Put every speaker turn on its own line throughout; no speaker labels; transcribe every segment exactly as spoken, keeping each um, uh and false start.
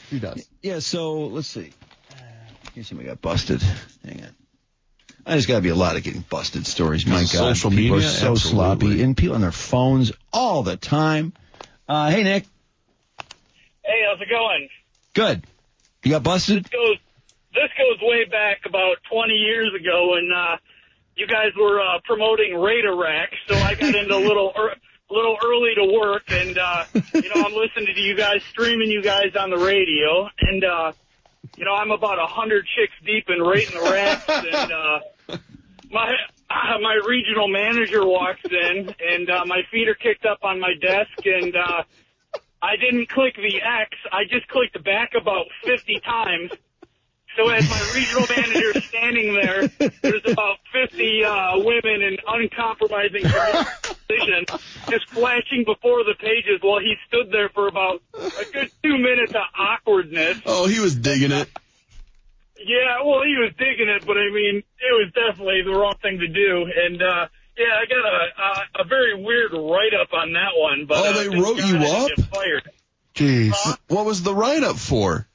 He does.
Yeah, so let's see. Here's somebody got busted. Hang on. There's got to be a lot of getting busted stories. My God.
Social
people
media?
are so
Absolutely.
sloppy. And people on their phones all the time. Uh, hey, Nick.
Hey, how's it going?
Good. You got busted?
This goes, this goes way back about twenty years ago when uh, you guys were uh, promoting Radar Rack, so I got into a little er- little early to work, and, uh, you know, I'm listening to you guys, streaming you guys on the radio, and, uh, you know, I'm about a hundred chicks deep in Rating the Racks, and uh, my uh, my regional manager walks in, and uh, my feet are kicked up on my desk, and uh, I didn't click the X. I just clicked back about fifty times. So as my regional manager is standing there, there's about fifty uh, women in uncompromising position just flashing before the pages while he stood there for about a good two minutes of awkwardness.
Oh, he was digging it.
Yeah, well, he was digging it, but I mean, it was definitely the wrong thing to do. And, uh, yeah, I got a, a, a very weird write-up on that one. But,
Oh,
uh,
they
thank
wrote
God
you
I didn't
up?
get fired.
Jeez.
Huh?
What was the write-up for?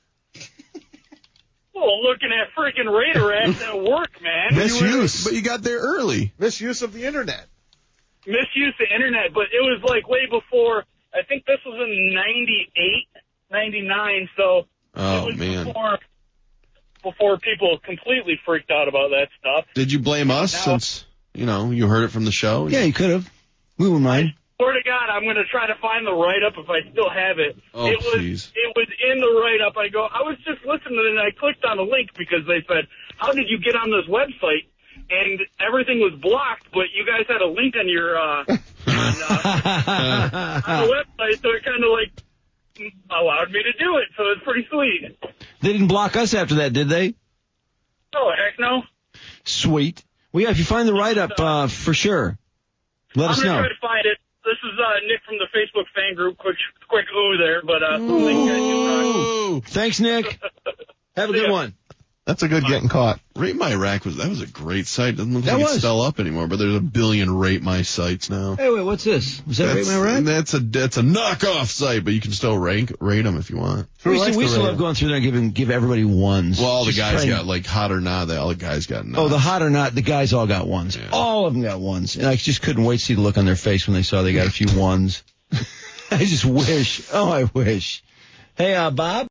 Well, looking at freaking Radar Racks at work, man.
Misuse.
But you got there early.
Misuse of the internet.
Misuse the internet, but it was like way before, I think this was in ninety-eight, ninety-nine, so
Oh,
it was
man.
before, before people completely freaked out about that stuff.
Did you blame us
Now-
since, you know, you heard it from the show?
Yeah, you could have. We wouldn't mind.
Swear to God, I'm going to try to find the write-up if I still have it.
Oh,
it was
please.
It was in the write-up. I go, I was just listening and I clicked on a link because they said, how did you get on this website? And everything was blocked, but you guys had a link on your uh, on, uh, on the website, so it kind of like allowed me to do it. So it's pretty sweet.
They didn't block us after that, did they?
Oh, heck no.
Sweet. Well, yeah, if you find the write-up, uh, for sure, let
I'm
us
going to
know.
try to find it. This is uh, Nick from the Facebook fan group. Quick, quick ooh there, but uh, thank you guys.
Ooh.
Thanks, Nick. Have a good
Yeah.
one.
That's a good getting caught.
Rate My Rack was, that was a great site. Doesn't look
That
like
was.
it's still up anymore, but there's a billion Rate My sites now.
Hey, wait, what's this? Was that Rate
That's,
My Rack?
that's a, that's a knockoff site, but you can still rank, rate them if you want.
Who
We used
likes
to, we
the
used to
radio?
love going through there and giving, give everybody ones.
Well, all the
Just
guys
trying-
got, like, hot or not, they, all the guys got not.
Oh, the hot or not, the guys all got ones.
Yeah.
All of them got ones. And I just couldn't wait to see the look on their face when they saw they got a few ones. I just wish. Oh, I wish. Hey, uh, Bob?